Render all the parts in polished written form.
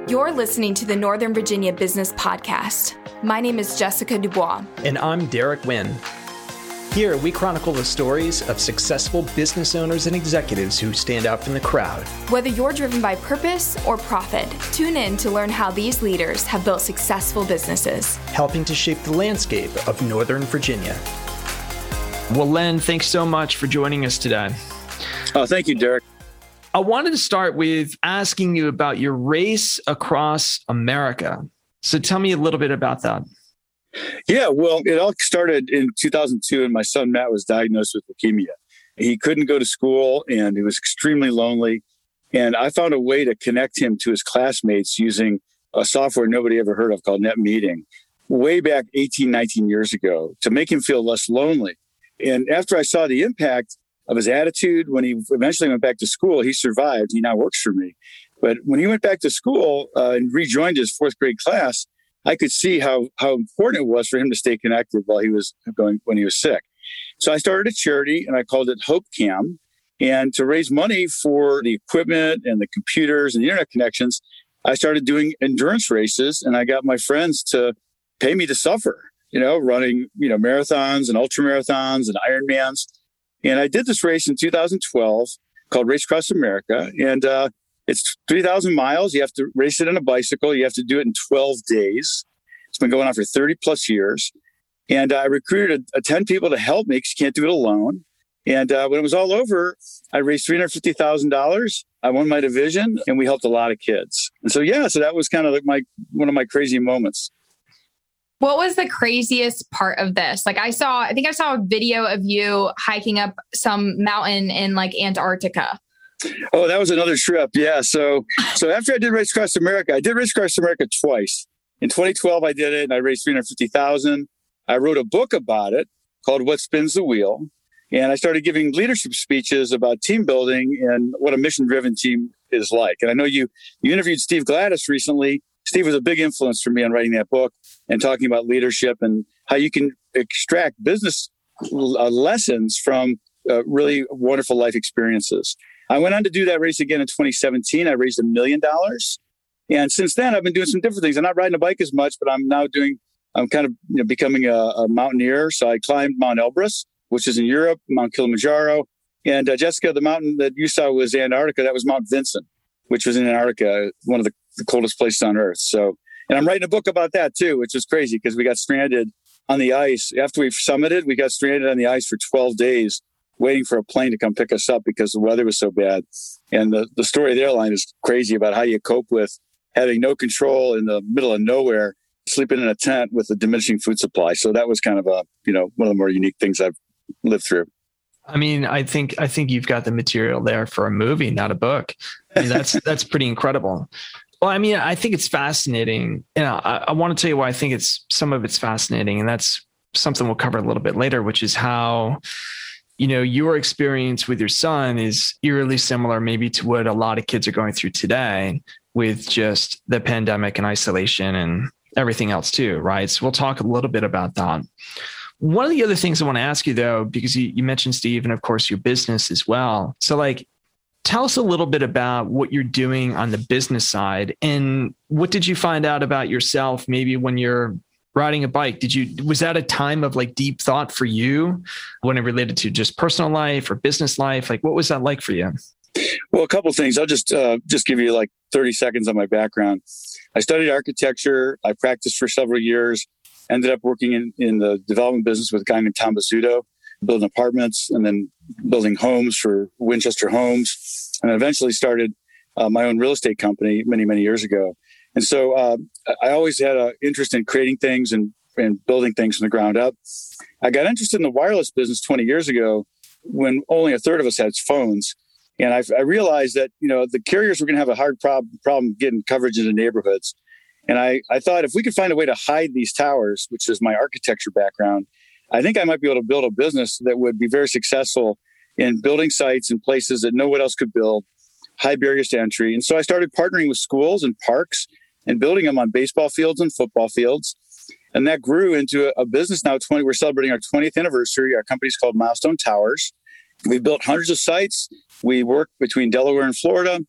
You're listening to the Northern Virginia Business Podcast. My name is Jessica Dubois. And I'm Derek Wynn. Here, we chronicle the stories of successful business owners and executives who stand out from the crowd. Whether you're driven by purpose or profit, tune in to learn how these leaders have built successful businesses, helping to shape the landscape of Northern Virginia. Well, Len, thanks so much for joining us today. Oh, thank you, Derek. I wanted to start with asking you about your race across America. So tell me a little bit about that. Yeah, well, it all started in 2002, and my son Matt was diagnosed with leukemia. He couldn't go to school, and he was extremely lonely. And I found a way to connect him to his classmates using a software nobody ever heard of called NetMeeting, way back 18, 19 years ago, to make him feel less lonely. And after I saw the impact of his attitude, when he eventually went back to school, he survived. He now works for me. But when he went back to school and rejoined his fourth grade class, I could see how important it was for him to stay connected while he was when he was sick. So I started a charity and I called it Hope Cam. And to raise money for the equipment and the computers and the internet connections, I started doing endurance races, and I got my friends to pay me to suffer, running, marathons and ultra marathons and Ironmans. And I did this race in 2012 called Race Across America. And it's 3,000 miles. You have to race it on a bicycle. You have to do it in 12 days. It's been going on for 30 plus years. And I recruited 10 people to help me because you can't do it alone. And when it was all over, I raised $350,000. I won my division, and we helped a lot of kids. And so that was kind of like one of my crazy moments. What was the craziest part of this? I think I saw a video of you hiking up some mountain in Antarctica. Oh, that was another trip. Yeah. So after I did Race Across America, I did Race Across America twice. In 2012, I did it and I raised $350,000. I wrote a book about it called What Spins the Wheel. And I started giving leadership speeches about team building and what a mission-driven team is like. And I know you interviewed Steve Gladys recently. Steve was a big influence for me on writing that book and talking about leadership and how you can extract business lessons from really wonderful life experiences. I went on to do that race again in 2017. I raised $1 million. And since then, I've been doing some different things. I'm not riding a bike as much, but I'm kind of becoming a mountaineer. So I climbed Mount Elbrus, which is in Europe, Mount Kilimanjaro. And Jessica, the mountain that you saw was Antarctica. That was Mount Vincent, which was in Antarctica, one of the coldest places on Earth. So, and I'm writing a book about that too, which is crazy because we got stranded on the ice. After we summited, we got stranded on the ice for 12 days waiting for a plane to come pick us up because the weather was so bad. And the story of the airline is crazy about how you cope with having no control in the middle of nowhere, sleeping in a tent with a diminishing food supply. So that was kind of one of the more unique things I've lived through. I mean, I think you've got the material there for a movie, not a book. I mean, that's pretty incredible. Well, I mean, I think it's fascinating. I want to tell you why I think some of it's fascinating, and that's something we'll cover a little bit later, which is how, your experience with your son is eerily similar maybe to what a lot of kids are going through today with just the pandemic and isolation and everything else too, right? So we'll talk a little bit about that. One of the other things I want to ask you though, because you mentioned Steve and of course your business as well. So tell us a little bit about what you're doing on the business side and what did you find out about yourself maybe when you're riding a bike? Was that a time of deep thought for you when it related to just personal life or business life? What was that like for you? Well, a couple of things. I'll just give you 30 seconds on my background. I studied architecture. I practiced for several years, ended up working in the development business with a guy named Tom Bizzuto, building apartments and then building homes for Winchester Homes, and eventually started my own real estate company many, many years ago. And so I always had an interest in creating things and building things from the ground up. I got interested in the wireless business 20 years ago when only a third of us had phones. And I realized that, the carriers were going to have a hard problem getting coverage into neighborhoods. And I thought if we could find a way to hide these towers, which is my architecture background, I think I might be able to build a business that would be very successful in building sites in places that no one else could build, high barriers to entry. And so I started partnering with schools and parks and building them on baseball fields and football fields. And that grew into a business now. We're celebrating our 20th anniversary. Our company's called Milestone Towers. We built hundreds of sites. We work between Delaware and Florida.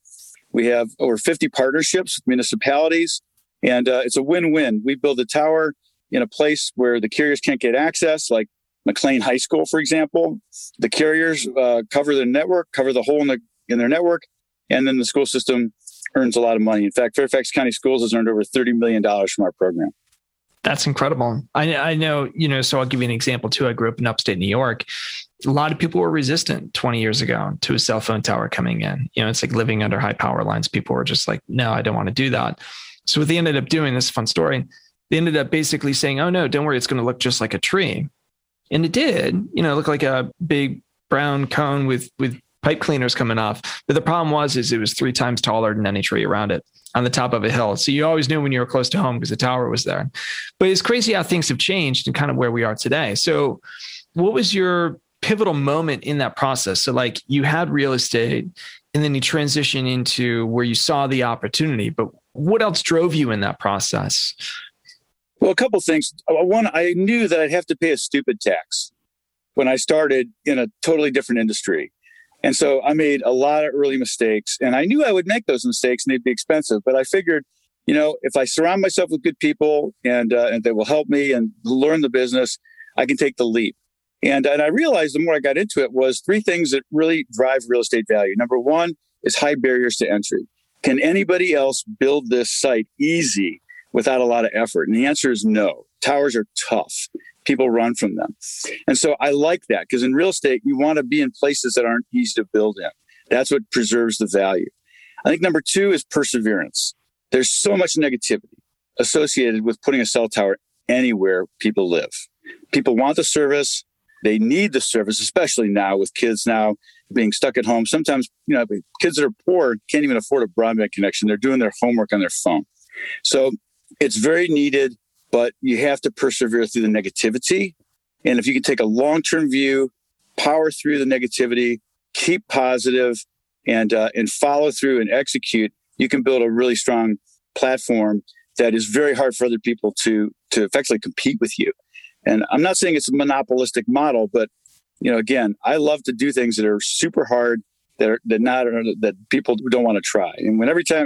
We have over 50 partnerships with municipalities, and it's a win-win. We build a tower in a place where the carriers can't get access, like McLean High School, for example. The carriers cover their network, cover the hole in their network, and then the school system earns a lot of money. In fact, Fairfax County Schools has earned over $30 million from our program. That's incredible. I know, so I'll give you an example too. I grew up in upstate New York. A lot of people were resistant 20 years ago to a cell phone tower coming in. It's like living under high power lines. People were just like, no, I don't want to do that. So what they ended up doing, this is a fun story. They ended up basically saying, oh no, don't worry. It's going to look just like a tree. And it did, it looked like a big brown cone with pipe cleaners coming off. But the problem was it was 3 times taller than any tree around it on the top of a hill. So you always knew when you were close to home because the tower was there. But it's crazy how things have changed and kind of where we are today. So what was your pivotal moment in that process? So like you had real estate and then you transitioned into where you saw the opportunity, but what else drove you in that process? Well, a couple of things. One, I knew that I'd have to pay a stupid tax when I started in a totally different industry. And so I made a lot of early mistakes, and I knew I would make those mistakes and they'd be expensive. But I figured, if I surround myself with good people and they will help me and learn the business, I can take the leap. And I realized the more I got into it was 3 things that really drive real estate value. Number 1 is high barriers to entry. Can anybody else build this site easy without a lot of effort? And the answer is no. Towers are tough. People run from them. And so I like that because in real estate, you want to be in places that aren't easy to build in. That's what preserves the value. I think number 2 is perseverance. There's so much negativity associated with putting a cell tower anywhere people live. People want the service. They need the service, especially now with kids now being stuck at home. Sometimes, kids that are poor can't even afford a broadband connection. They're doing their homework on their phone. So it's very needed, but you have to persevere through the negativity. And if you can take a long-term view, power through the negativity, keep positive, and follow through and execute, you can build a really strong platform that is very hard for other people to effectively compete with you. And I'm not saying it's a monopolistic model, but again, I love to do things that are super hard, that people don't want to try. And every time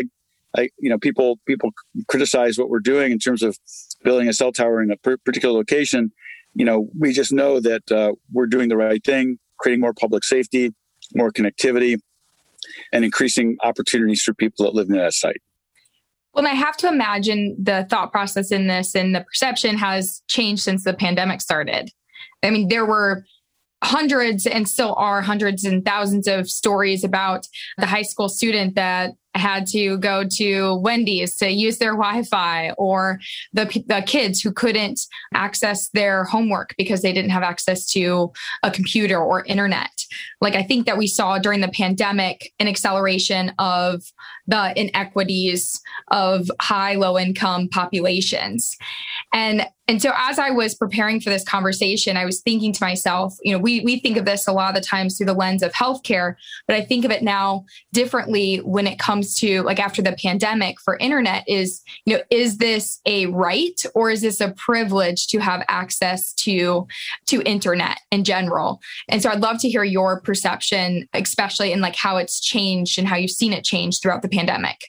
people criticize what we're doing in terms of building a cell tower in a particular location, we just know that we're doing the right thing, creating more public safety, more connectivity, and increasing opportunities for people that live in that site. Well, I have to imagine the thought process in this and the perception has changed since the pandemic started. I mean, there were hundreds and still are hundreds and thousands of stories about the high school student that had to go to Wendy's to use their Wi-Fi, or the kids who couldn't access their homework because they didn't have access to a computer or internet. Like, I think that we saw during the pandemic an acceleration of the inequities of high, low income populations. And so as I was preparing for this conversation, I was thinking to myself, we think of this a lot of the times through the lens of healthcare, but I think of it now differently when it comes to, like, after the pandemic for internet is this a right or is this a privilege to have access to internet in general? And so I'd love to hear your perception, especially in like how it's changed and how you've seen it change throughout the pandemic.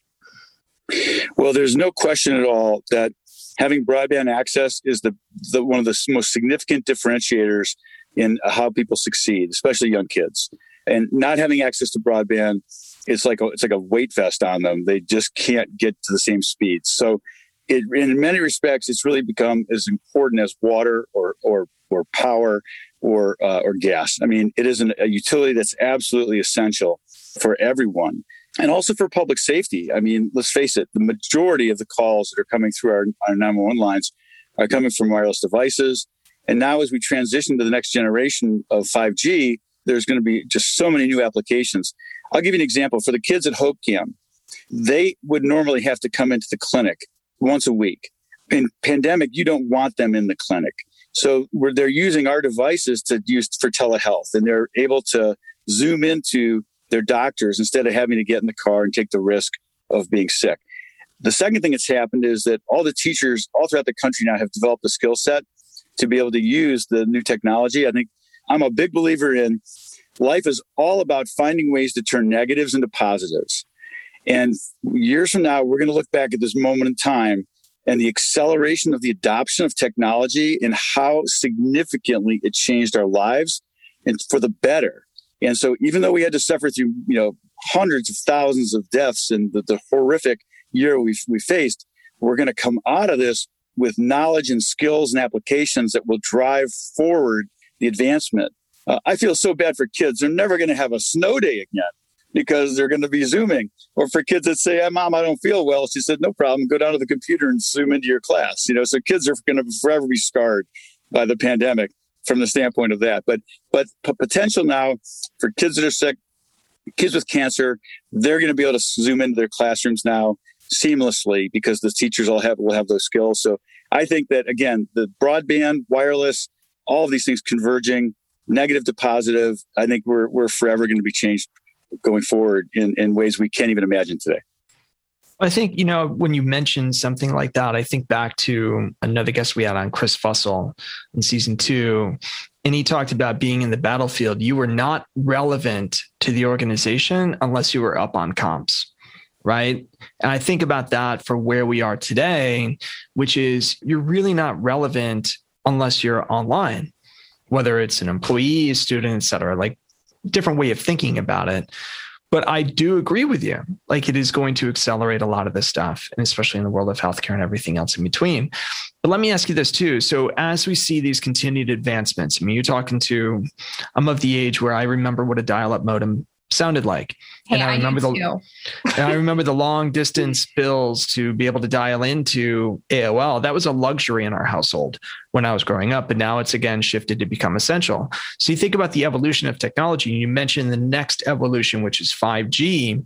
Well, there's no question at all that having broadband access is the one of the most significant differentiators in how people succeed, especially young kids. And not having access to broadband, it's like a weight vest on them. They just can't get to the same speed. So in many respects, it's really become as important as water or power or gas. I mean, it is a utility that's absolutely essential for everyone. And also for public safety. I mean, let's face it, the majority of the calls that are coming through our 911 lines are coming from wireless devices. And now as we transition to the next generation of 5G, there's going to be just so many new applications. I'll give you an example. For the kids at Hope Camp, they would normally have to come into the clinic once a week. In pandemic, you don't want them in the clinic. So they're using our devices to use for telehealth, and they're able to zoom into their doctors instead of having to get in the car and take the risk of being sick. The second thing that's happened is that all the teachers all throughout the country now have developed a skill set to be able to use the new technology. I think I'm a big believer in life is all about finding ways to turn negatives into positives. And years from now, we're going to look back at this moment in time and the acceleration of the adoption of technology and how significantly it changed our lives and for the better. And so even though we had to suffer through, hundreds of thousands of deaths and the horrific year we faced, we're going to come out of this with knowledge and skills and applications that will drive forward the advancement. I feel so bad for kids. They're never going to have a snow day again because they're going to be Zooming. Or for kids that say, Mom, I don't feel well. She said, no problem. Go down to the computer and Zoom into your class. So kids are going to forever be scarred by the pandemic from the standpoint of that. But potential now for kids that are sick, kids with cancer, they're going to be able to Zoom into their classrooms now seamlessly because the teachers will have those skills. So I think that, again, the broadband, wireless, all of these things converging, negative to positive, I think we're forever going to be changed going forward in ways we can't even imagine today. I think, when you mention something like that, I think back to another guest we had on, Chris Fussell, in season 2. And he talked about being in the battlefield. You were not relevant to the organization unless you were up on comps, right? And I think about that for where we are today, which is you're really not relevant unless you're online, whether it's an employee, a student, et cetera, like different way of thinking about it. But I do agree with you. Like, it is going to accelerate a lot of this stuff, and especially in the world of healthcare and everything else in between. But let me ask you this too. So as we see these continued advancements, I'm of the age where I remember what a dial-up modem sounded like. And I remember the long distance bills to be able to dial into AOL. That was a luxury in our household when I was growing up, but now it's again shifted to become essential. So you think about the evolution of technology, and you mentioned the next evolution, which is 5G.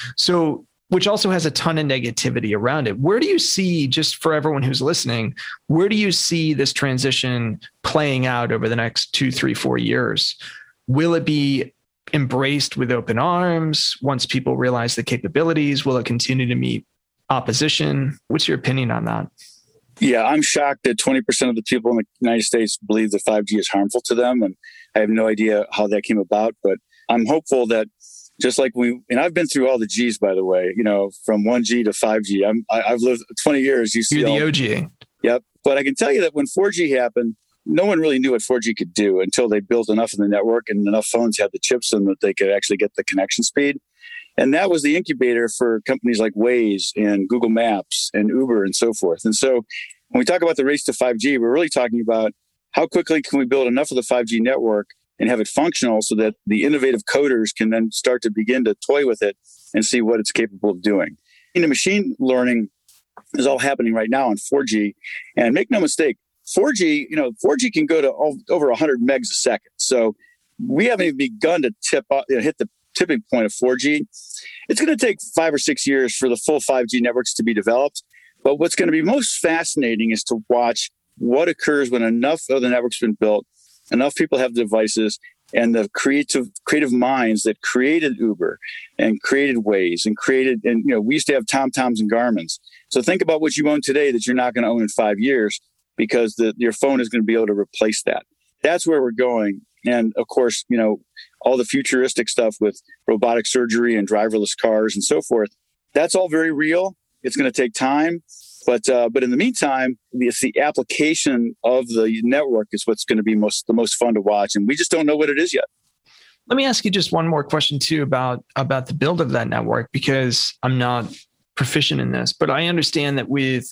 So, which also has a ton of negativity around it. Where do you see, just for everyone who's listening, where do you see this transition playing out over the next 2, 3, 4 years? Will it be embraced with open arms once people realize the capabilities? Will it continue to meet opposition? What's your opinion on that? Yeah, I'm shocked that 20% of the people in the United States believe that 5G is harmful to them. And I have no idea how that came about, but I'm hopeful that just like and I've been through all the Gs, by the way, from 1G to 5G. I've lived 20 years. You're the OG. Yep. But I can tell you that when 4G happened, no one really knew what 4G could do until they built enough of the network and enough phones had the chips in that they could actually get the connection speed. And that was the incubator for companies like Waze and Google Maps and Uber and so forth. And so when we talk about the race to 5G, we're really talking about how quickly can we build enough of the 5G network and have it functional so that the innovative coders can then start to begin to toy with it and see what it's capable of doing. Machine learning is all happening right now on 4G. And make no mistake, 4G can go to over 100 megs a second. So we haven't even begun to hit the tipping point of 4G. It's going to take 5 or 6 years for the full 5G networks to be developed. But what's going to be most fascinating is to watch what occurs when enough of the network's been built, enough people have devices, and the creative minds that created Uber and created Waze and we used to have TomToms and Garmins. So think about what you own today that you're not going to own in 5 years because your phone is going to be able to replace that. That's where we're going. And of course, all the futuristic stuff with robotic surgery and driverless cars and so forth, that's all very real. It's going to take time. But in the meantime, it's the application of the network is what's going to be the most fun to watch. And we just don't know what it is yet. Let me ask you just one more question too about the build of that network, because I'm not proficient in this, but I understand that with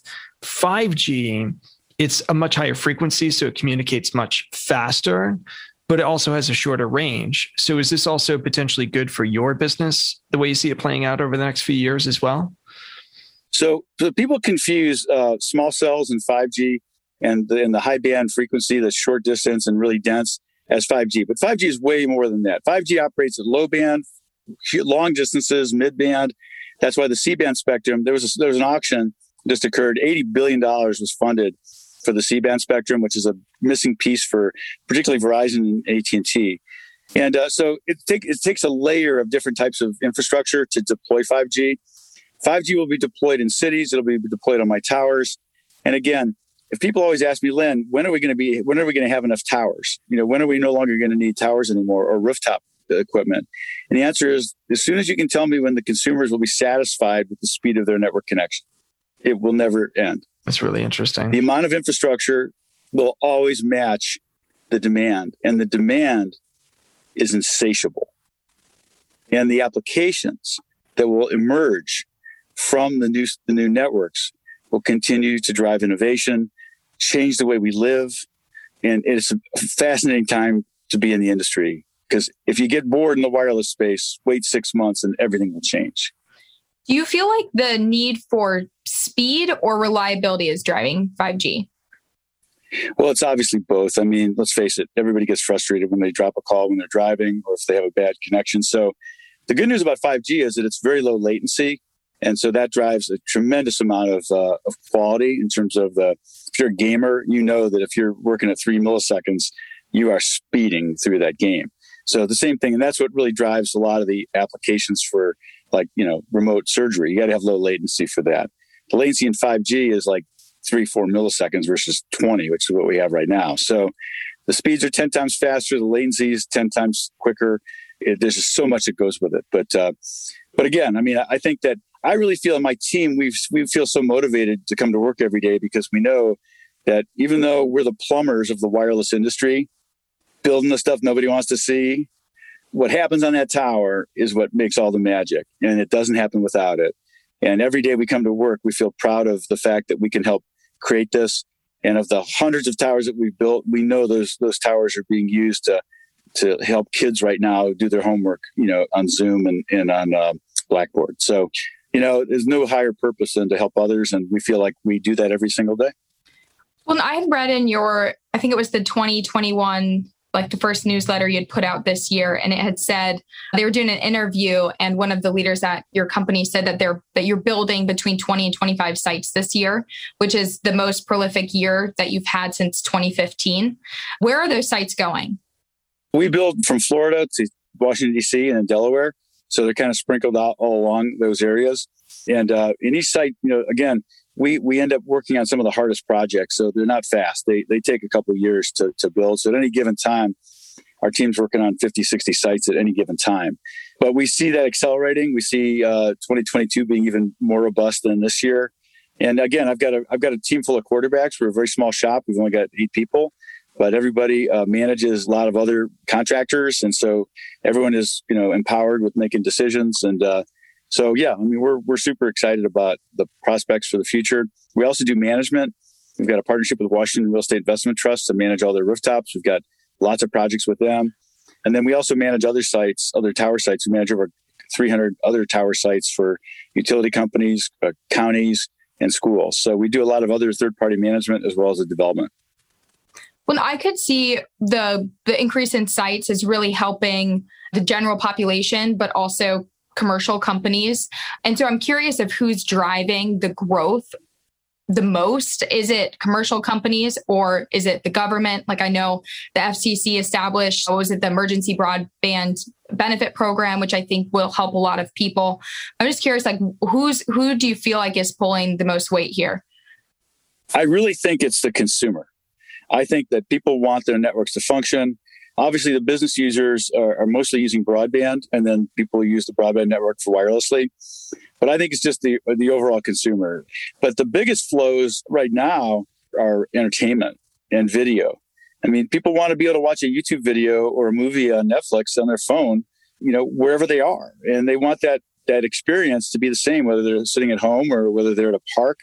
5G, it's a much higher frequency, so it communicates much faster, but it also has a shorter range. So is this also potentially good for your business, the way you see it playing out over the next few years as well? So people confuse small cells and 5G and the high band frequency that's short distance and really dense as 5G. But 5G is way more than that. 5G operates at low band, long distances, mid band. That's why the C-band spectrum, there was an auction just occurred. $80 billion was funded for the C-band spectrum, which is a missing piece for particularly Verizon and AT&T. And so it takes a layer of different types of infrastructure to deploy 5G. 5G will be deployed in cities. It'll be deployed on my towers. And again, if people always ask me, Len, when are we going to have enough towers? When are we no longer going to need towers anymore or rooftop equipment? And the answer is, as soon as you can tell me when the consumers will be satisfied with the speed of their network connection, it will never end. That's really interesting. The amount of infrastructure will always match the demand, and the demand is insatiable. And the applications that will emerge from the new networks will continue to drive innovation, change the way we live. And it's a fascinating time to be in the industry, because if you get bored in the wireless space, wait 6 months and everything will change. Do you feel like the need for speed or reliability is driving 5G? Well, it's obviously both. I mean, let's face it, everybody gets frustrated when they drop a call when they're driving or if they have a bad connection. So the good news about 5G is that it's very low latency. And so that drives a tremendous amount of quality in terms of if you're a gamer, you know that if you're working at 3 milliseconds, you are speeding through that game. So the same thing. And that's what really drives a lot of the applications for remote surgery. You got to have low latency for that. The latency in 5G is like 3-4 milliseconds versus 20, which is what we have right now. So the speeds are 10 times faster. The latency is 10 times quicker. There's just so much that goes with it. But again, I mean, I think that I really feel in my team, we feel so motivated to come to work every day, because we know that even though we're the plumbers of the wireless industry, building the stuff nobody wants to see, what happens on that tower is what makes all the magic, and it doesn't happen without it. And every day we come to work, we feel proud of the fact that we can help create this. And of the hundreds of towers that we've built, we know those towers are being used to help kids right now do their homework, on Zoom and on Blackboard. So, there's no higher purpose than to help others. And we feel like we do that every single day. Well, I had read in I think it was the 2021, like the first newsletter you had put out this year, and it had said they were doing an interview, and one of the leaders at your company said that you're building between 20 and 25 sites this year, which is the most prolific year that you've had since 2015. Where are those sites going? We build from Florida to Washington, D.C. and Delaware. So they're kind of sprinkled out all along those areas. And in each site, again, we end up working on some of the hardest projects. So they're not fast. They take a couple of years to build. So at any given time, our team's working on 50, 60 sites at any given time. But we see that accelerating. We see 2022 being even more robust than this year. And again, I've got a team full of quarterbacks. We're a very small shop. We've only got 8 people. But everybody manages a lot of other contractors. And so everyone is, empowered with making decisions. And so, yeah, I mean, we're super excited about the prospects for the future. We also do management. We've got a partnership with Washington Real Estate Investment Trust to manage all their rooftops. We've got lots of projects with them. And then we also manage other sites, other tower sites. We manage over 300 other tower sites for utility companies, counties, and schools. So we do a lot of other third-party management as well as the development. Well, I could see the increase in sites is really helping the general population, but also commercial companies. And so I'm curious of who's driving the growth the most. Is it commercial companies or is it the government? Like I know the FCC established, the Emergency Broadband Benefit Program, which I think will help a lot of people. I'm just curious, like who do you feel like is pulling the most weight here? I really think it's the consumer. I think that people want their networks to function. Obviously, the business users are mostly using broadband, and then people use the broadband network for wirelessly. But I think it's just the overall consumer. But the biggest flows right now are entertainment and video. I mean, people want to be able to watch a YouTube video or a movie on Netflix on their phone, wherever they are. And they want that experience to be the same, whether they're sitting at home or whether they're at a park,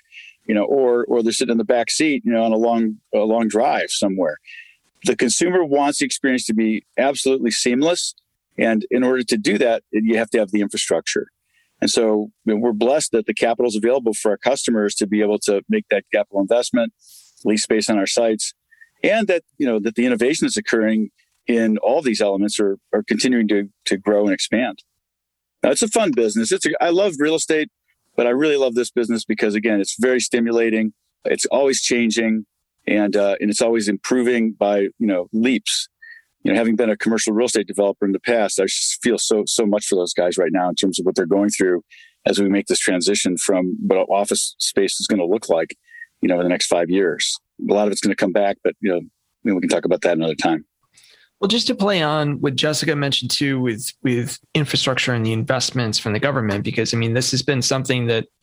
or they're sitting in the back seat, on a long drive somewhere. The consumer wants the experience to be absolutely seamless. And in order to do that, you have to have the infrastructure. And so we're blessed that the capital is available for our customers to be able to make that capital investment, lease space on our sites, and that, that the innovation that's occurring in all these elements are continuing to grow and expand. Now, it's a fun business. I love real estate, but I really love this business because, again, it's very stimulating. It's always changing, and it's always improving by, leaps. Having been a commercial real estate developer in the past, I just feel so much for those guys right now in terms of what they're going through as we make this transition from what office space is going to look like, in the next 5 years. A lot of it's going to come back, but, we can talk about that another time. Well, just to play on what Jessica mentioned too, with infrastructure and the investments from the government, because I mean, this has been something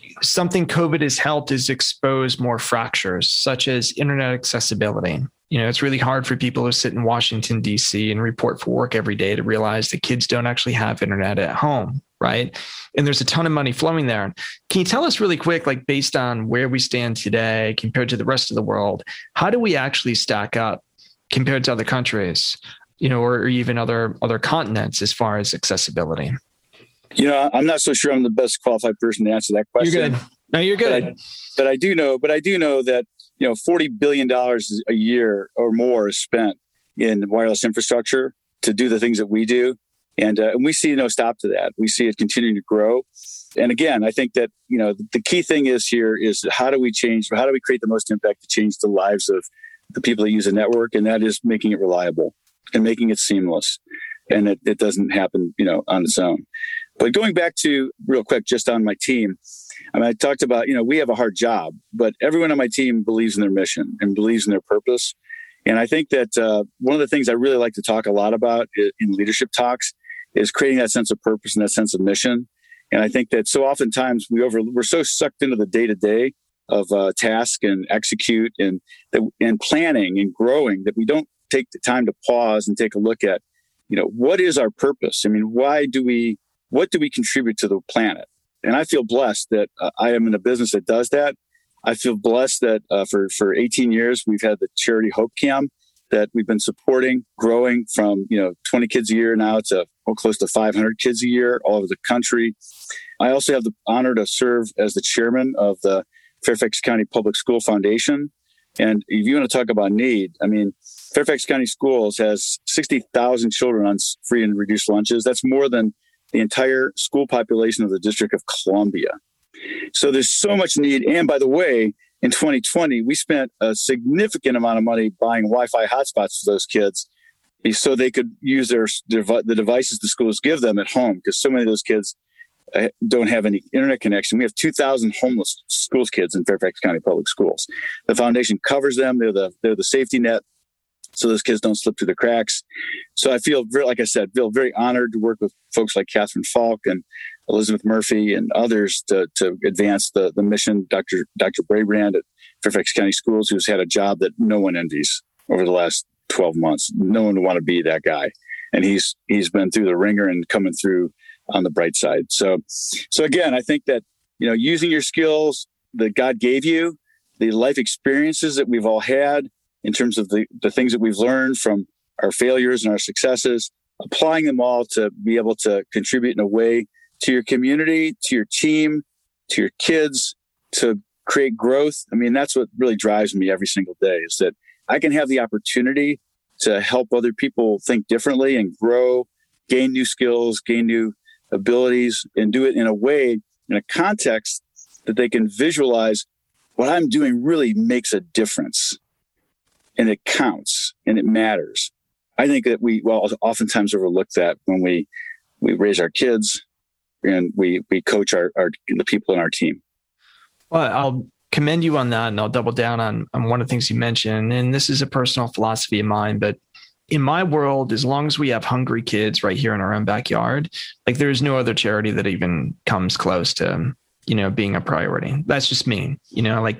COVID has helped is expose more fractures, such as internet accessibility. You know, it's really hard for people who sit in Washington, D.C. and report for work every day to realize that kids don't actually have internet at home, right? And there's a ton of money flowing there. Can you tell us really quick, like based on where we stand today compared to the rest of the world, how do we actually stack up compared to other countries, you know, or even other continents as far as accessibility? You know, I'm not so sure I'm the best qualified person to answer that question. You're good. No, you're good. But I do know that, you know, $40 billion a year or more is spent in wireless infrastructure to do the things that we do. And we see no stop to that. We see it continuing to grow. And again, I think that, you know, the key thing is how do we create the most impact to change the lives of the people that use the network? And that is making it reliable and making it seamless. And it doesn't happen, you know, on its own. But going back to real quick, just on my team, I mean, I talked about, you know, we have a hard job, but everyone on my team believes in their mission and believes in their purpose. And I think that one of the things I really like to talk a lot about in leadership talks is creating that sense of purpose and that sense of mission. And I think that so oftentimes we're so sucked into the day-to-day of task and execute and planning and growing that we don't take the time to pause and take a look at, you know, what is our purpose? I mean, what do we contribute to the planet? And I feel blessed that I am in a business that does that. I feel blessed that for 18 years, we've had the charity Hope Cam that we've been supporting, growing from, you know, 20 kids a year now to close to 500 kids a year all over the country. I also have the honor to serve as the chairman of the Fairfax County Public School Foundation. And if you want to talk about need, I mean, Fairfax County Schools has 60,000 children on free and reduced lunches. That's more than the entire school population of the District of Columbia. So there's so much need. And by the way, in 2020, we spent a significant amount of money buying Wi-Fi hotspots for those kids so they could use the devices the schools give them at home, because so many of those kids don't have any internet connection. We have 2,000 homeless schools kids in Fairfax County Public Schools. The foundation covers them. They're the safety net, so those kids don't slip through the cracks. So I feel very honored to work with folks like Catherine Falk and Elizabeth Murphy and others to advance the mission. Dr. Brabrand at Fairfax County Schools, who's had a job that no one envies over the last 12 months. No one would want to be that guy. And he's been through the ringer and coming through on the bright side. So again, I think that, you know, using your skills that God gave you, the life experiences that we've all had in terms of the things that we've learned from our failures and our successes, applying them all to be able to contribute in a way to your community, to your team, to your kids, to create growth. I mean, that's what really drives me every single day, is that I can have the opportunity to help other people think differently and grow, gain new skills, gain new abilities, and do it in a way, in a context that they can visualize what I'm doing really makes a difference. And it counts and it matters. I think that we oftentimes overlook that when we raise our kids and we coach the people in our team. Well, I'll commend you on that, and I'll double down on one of the things you mentioned. And this is a personal philosophy of mine, but in my world, as long as we have hungry kids right here in our own backyard, like there's no other charity that even comes close to, you know, being a priority. That's just me, you know, like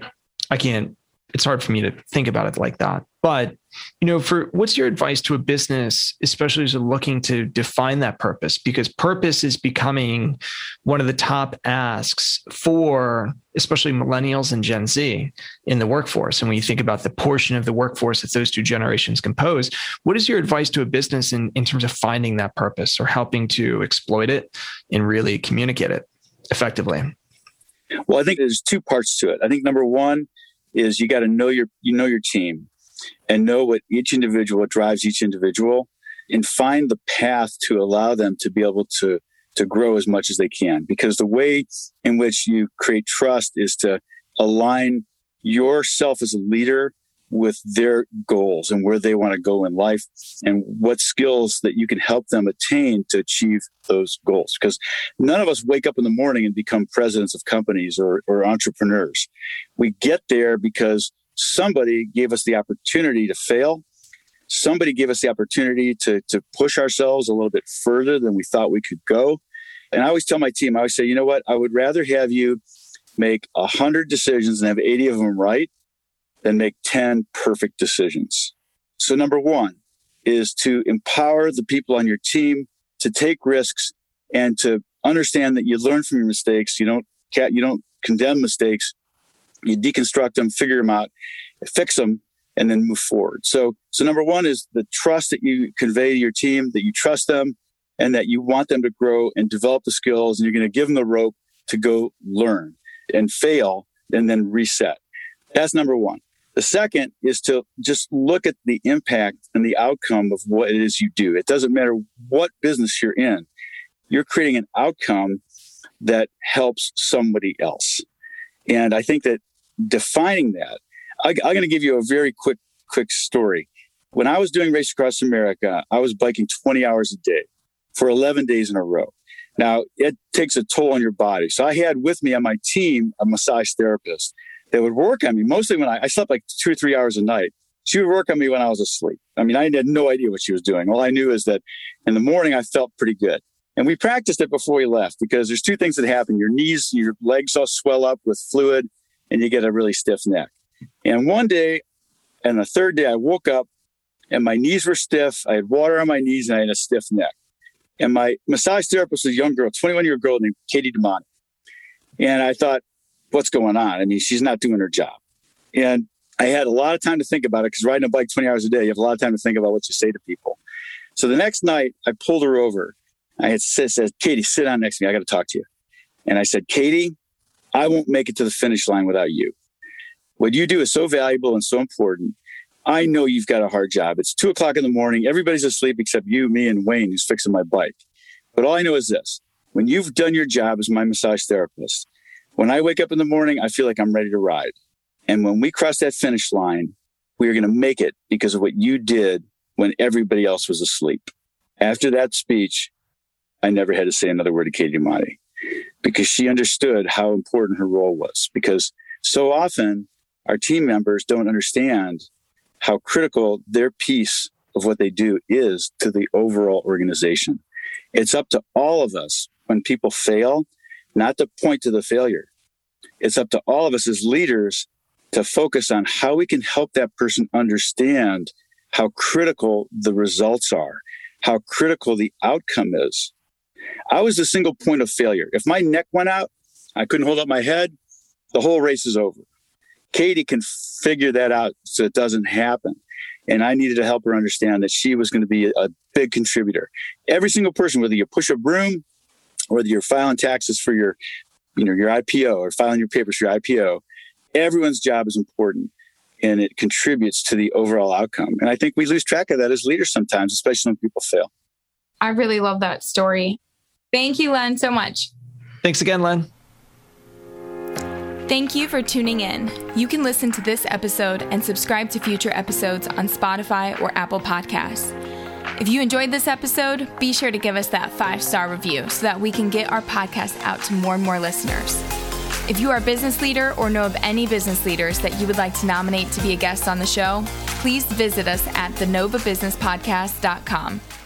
it's hard for me to think about it like that. But, you know, what's your advice to a business, especially as you're looking to define that purpose? Because purpose is becoming one of the top asks for especially millennials and Gen Z in the workforce. And when you think about the portion of the workforce that those two generations compose, what is your advice to a business in terms of finding that purpose or helping to exploit it and really communicate it effectively? Well, I think there's two parts to it. I think number one is you got to know your team and know what drives each individual, and find the path to allow them to be able to grow as much as they can. Because the way in which you create trust is to align yourself as a leader with their goals and where they want to go in life and what skills that you can help them attain to achieve those goals. Because none of us wake up in the morning and become presidents of companies or entrepreneurs. We get there because somebody gave us the opportunity to fail, somebody gave us the opportunity to push ourselves a little bit further than we thought we could go. And I always tell my team, I always say, you know what? I would rather have you make 100 decisions and have 80 of them right than make 10 perfect decisions. So number one is to empower the people on your team to take risks and to understand that you learn from your mistakes. You don't condemn mistakes. You deconstruct them, figure them out, fix them, and then move forward. So number one is the trust that you convey to your team, that you trust them and that you want them to grow and develop the skills, and you're going to give them the rope to go learn and fail and then reset. That's number one. The second is to just look at the impact and the outcome of what it is you do. It doesn't matter what business you're in. You're creating an outcome that helps somebody else. And I think that defining that, I'm going to give you a very quick story. When I was doing Race Across America, I was biking 20 hours a day for 11 days in a row. Now, it takes a toll on your body. So I had with me on my team a massage therapist that would work on me. Mostly when I slept like 2 or 3 hours a night. She would work on me when I was asleep. I mean, I had no idea what she was doing. All I knew is that in the morning, I felt pretty good. And we practiced it before we left because there's two things that happen. Your knees, your legs all swell up with fluid and you get a really stiff neck. And one day, and the third day, I woke up and my knees were stiff. I had water on my knees and I had a stiff neck. And my massage therapist was a young girl, 21-year-old girl named Katie DeMonte. And I thought, what's going on? I mean, she's not doing her job. And I had a lot of time to think about it because riding a bike 20 hours a day, you have a lot of time to think about what you say to people. So the next night, I pulled her over. I had said, Katie, sit down next to me. I got to talk to you. And I said, Katie, I won't make it to the finish line without you. What you do is so valuable and so important. I know you've got a hard job. It's 2:00 in the morning. Everybody's asleep except you, me, and Wayne, who's fixing my bike. But all I know is this. When you've done your job as my massage therapist, when I wake up in the morning, I feel like I'm ready to ride. And when we cross that finish line, we are going to make it because of what you did when everybody else was asleep. After that speech, I never had to say another word to Katie DeMonte because she understood how important her role was. Because so often our team members don't understand how critical their piece of what they do is to the overall organization. It's up to all of us when people fail, not to point to the failure. It's up to all of us as leaders to focus on how we can help that person understand how critical the results are, how critical the outcome is. I was the single point of failure. If my neck went out, I couldn't hold up my head, the whole race is over. Katie can figure that out so it doesn't happen. And I needed to help her understand that she was going to be a big contributor. Every single person, whether you push a broom, or whether you're filing taxes for your IPO or filing your papers for your IPO, everyone's job is important and it contributes to the overall outcome. And I think we lose track of that as leaders sometimes, especially when people fail. I really love that story. Thank you, Len, so much. Thanks again, Len. Thank you for tuning in. You can listen to this episode and subscribe to future episodes on Spotify or Apple Podcasts. If you enjoyed this episode, be sure to give us that 5-star review so that we can get our podcast out to more and more listeners. If you are a business leader or know of any business leaders that you would like to nominate to be a guest on the show, please visit us at thenovabusinesspodcast.com.